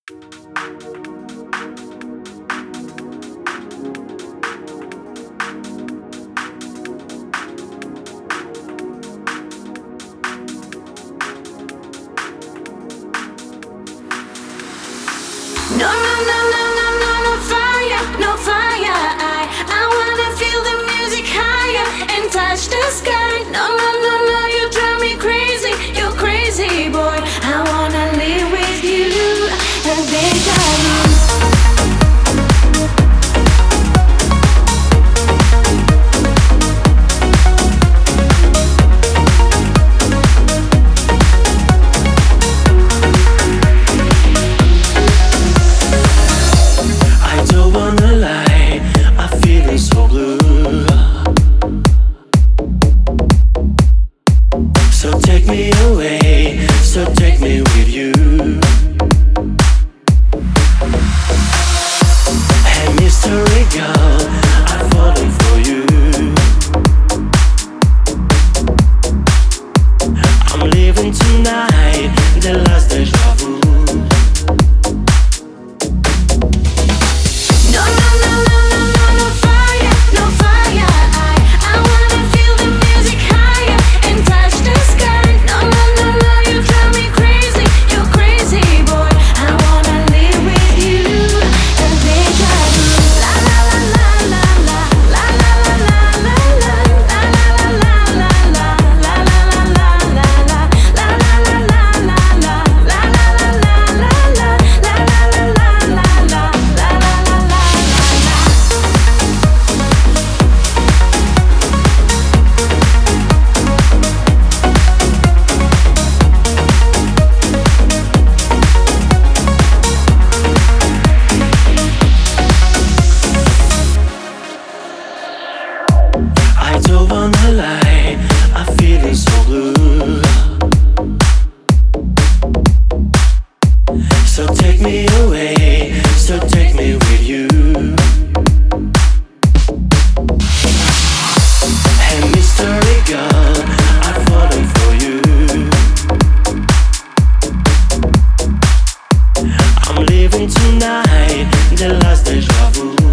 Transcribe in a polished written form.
No, no, no, no, no, no, no fire, no fire. I wanna feel the music higher and touch the sky. No, no, no, no, you drive me crazy, you're crazy, boy. I wanna live with you, a deja vu. So take me away, so take me with you. Hey mystery girl, I'm falling for you. I'm leaving tonight, the last deja vu. No, no, no, no, no, no, no fire, no fire. I wanna feel the music higher and touch the sky. No, no, no, no, you drive me crazy, you're crazy, boy. I wanna live with you, a deja vu. La la la la la la la la la la la la la la la la la la la la I don't wanna lie, I'm feeling so blue. So take me away, so take me with you. Hey mystery girl, I'm falling for you. I'm leaving tonight, the last deja vu.